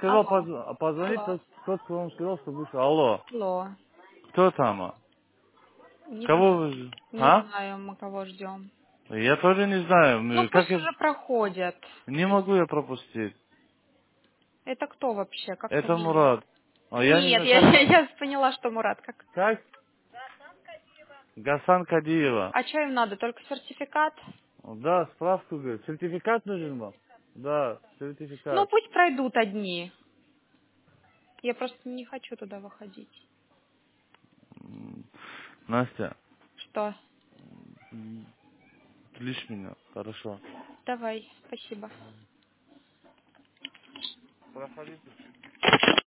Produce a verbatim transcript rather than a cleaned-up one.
сказал Алло. поз- позвонить, Алло. тот, тот, кто вам сказал, что вышел. Алло. Алло. Кто там? а? Не Кого знаю. вы... ж- Не А? знаю, мы кого ждем. Я тоже не знаю. Ну М, Как пусть я... уже проходят. Не могу я пропустить. Это кто вообще? Как Это фамилия? Мурат. А я не Нет, знаю, я, как вам... я поняла, что Мурат. Как? Как? Гасан Кадиева. А что им надо? Только сертификат? Да, справку, говорит. Сертификат нужен вам? Да, Ну сертификат. пусть пройдут одни. Я просто не хочу туда выходить. М, Настя, Что? м, лишь меня, хорошо. Давай, спасибо. Проходите.